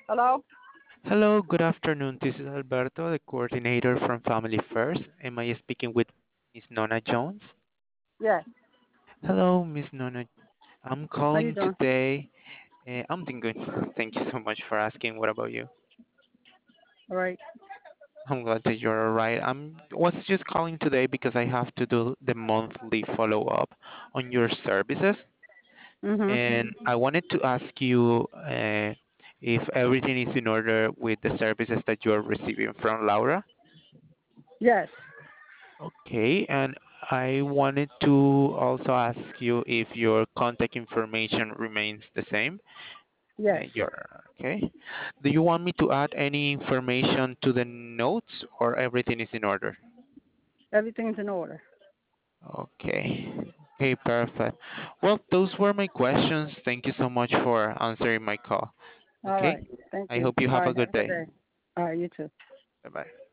Hello? Hello, good afternoon. This is Alberto, the coordinator from Family First. Am I speaking with Miss Nona Jones? Yes. Hello, Miss Nona. I'm How you calling doing? today. I'm doing good. Thank you so much for asking. What about you? All right. I'm glad that you're all right. I'm was just calling today because I have to do the monthly follow-up on your services, and Mhm. I wanted to ask you if everything is in order with the services that you're receiving from Laura. Yes. Okay, and I wanted to also ask you if your contact information remains the same. Yes. Okay. Do you want me to add any information to the notes or everything is in order? Everything's in order. Okay. Okay, perfect. Well, those were my questions. Thank you so much for answering my call. All Okay. right. Thank I you. hope you All have a right. Have good a good day. day. All right. You too. Bye bye.